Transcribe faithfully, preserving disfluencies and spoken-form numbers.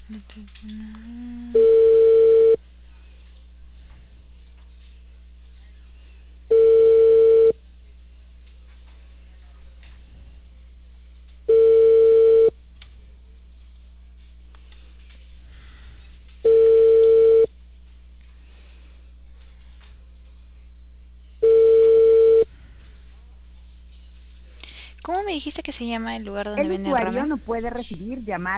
¿Cómo me dijiste que se llama el lugar donde El venden usuario ramen? no puede recibir llamadas.